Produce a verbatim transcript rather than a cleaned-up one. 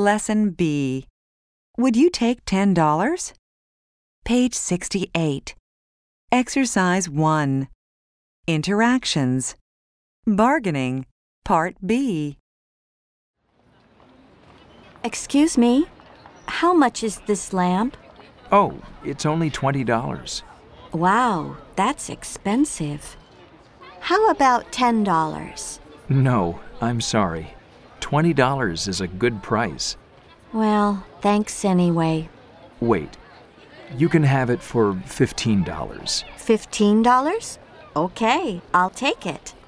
Lesson B. Would you take ten dollars? Page sixty-eight. Exercise one. Interactions. Bargaining. Part B. Excuse me, how much is this lamp? Oh, it's only twenty dollars. Wow, that's expensive. How about ten dollars? No, I'm sorry. twenty dollars is a good price. Well, thanks anyway. Wait, you can have it for fifteen dollars. fifteen dollars? Okay, I'll take it.